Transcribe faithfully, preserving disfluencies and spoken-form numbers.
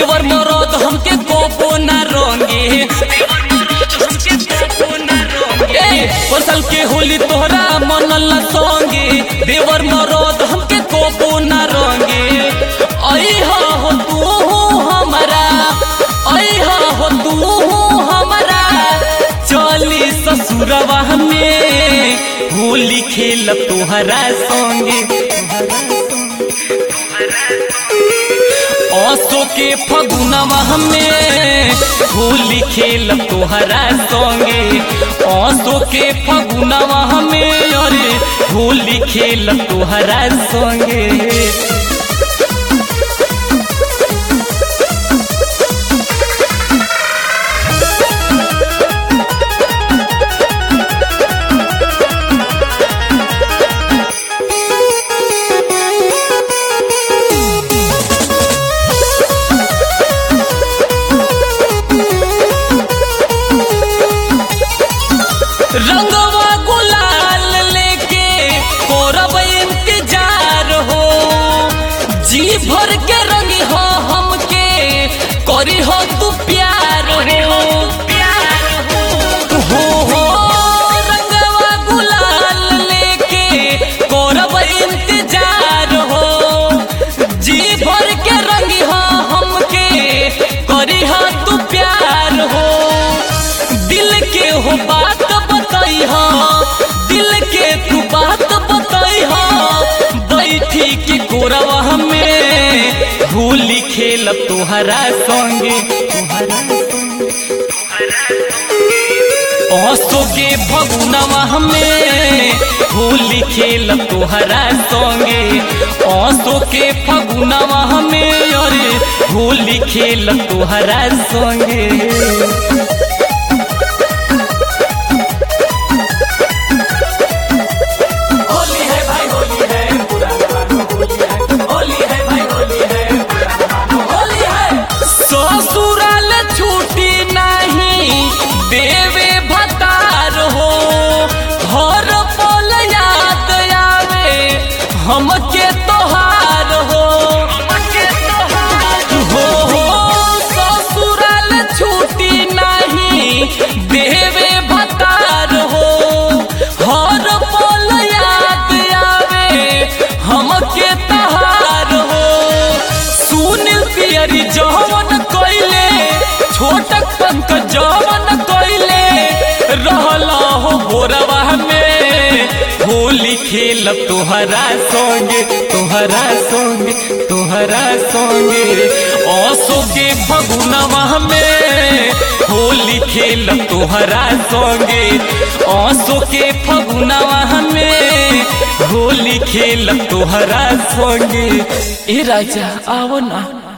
देवर मरद हमके कोपो न रोंगे फसल के होली तोहरा मनल सोंगे देवर मरद हमके कोपो न रोंगे आई हो तू हमारा आई हो तू हमारा चली ससुरवा में होली खेल तोहरा सोंगे आसो के फगुनवा में होली खेल तोहरा संगे आसो के फगुनवा में अरे होली खेल तोहरा संगे रंगवा गुलाल लेके कोरब इंतजार हो जी भर के रंगी हो हमके करी हो तू प्यार हो हो हो रंगवा गुलाल लेके कोरब इंतजार हो जी भर के रंगी हो हमके करी हो तू प्यार हो दिल के हो बात दिल के तू बात बताई हो बैठी के गोरवा में होली खेल तोहरा संगे आसो के फगुनवा में होली खेल तोहरा संगे आसो के फगुनवा में अरे होली खेल तोहरा संगे हमके तोहार हो हो हो ससुराल छूटी नहीं देवे भतार हो हर पल याद आवे हमके तोहार हो सुनील पियरी जवन कइले छोटक पंकज जवन कइले रहला हो भोरवा में होली खेल तोहरा संगे तोहरा संगे तोहरा संगे आसो के फगुनवा में होली खेल तोहरा संगे आसो के फगुनवा में होली खेल तोहरा संगे ए राजा आओ ना।